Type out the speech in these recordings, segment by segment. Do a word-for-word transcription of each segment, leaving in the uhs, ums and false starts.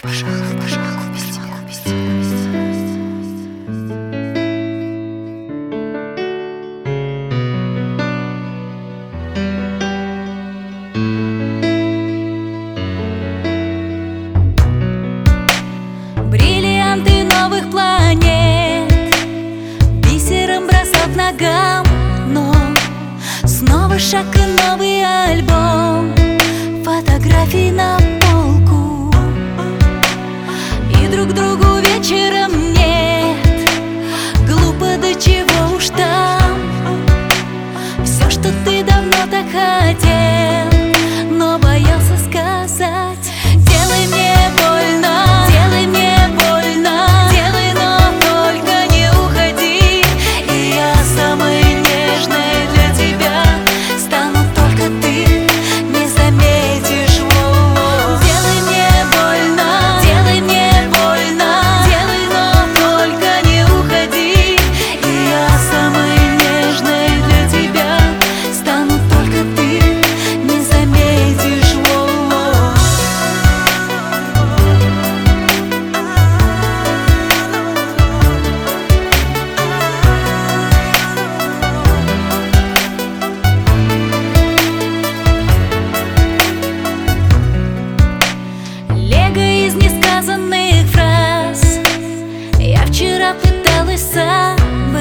Пожалуй, пожалуй, без тебя, без тебя, без тебя. Бриллианты новых планет бисером бросал к ногам, но снова шаг и новый альбом фотографий на полку. И друг другу вечером нет, глупо, до чего уж там. Все, что ты давно так хотел, но боялся сказать. Делай мне больно, делай мне больно, делай, но только не уходи. И я самой нежной для тебя стану, только ты не заметишь. Во-во. Делай мне больно, делай мне больно, делай, но только не уходи. И я самой нежной для тебя стану, только ты не заметишь. Во-во. Лего из несказанных фраз я вчера пыталась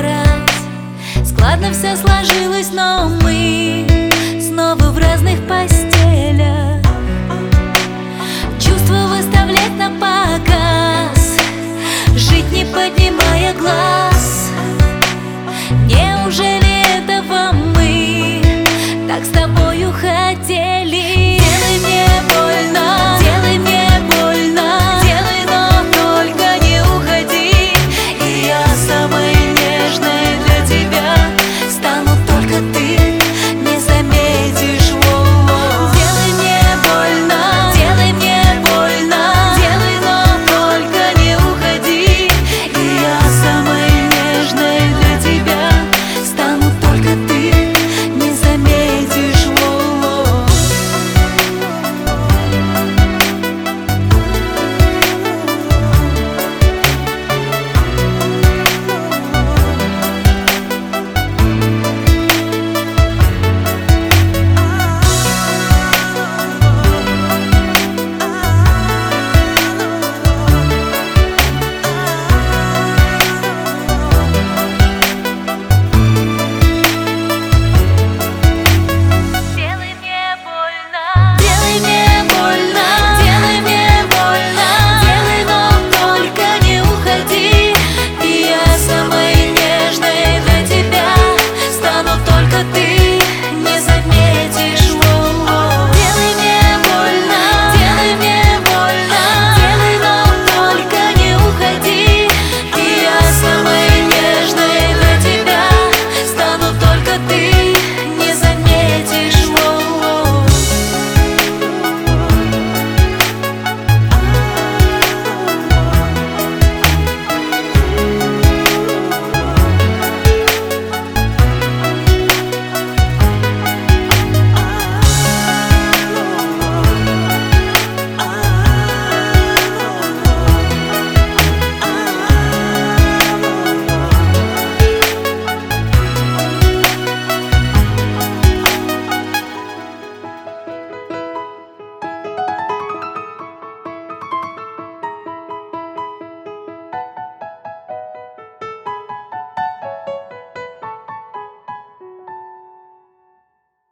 собрать. Складно все сложилось, но мы снова в разных постелях.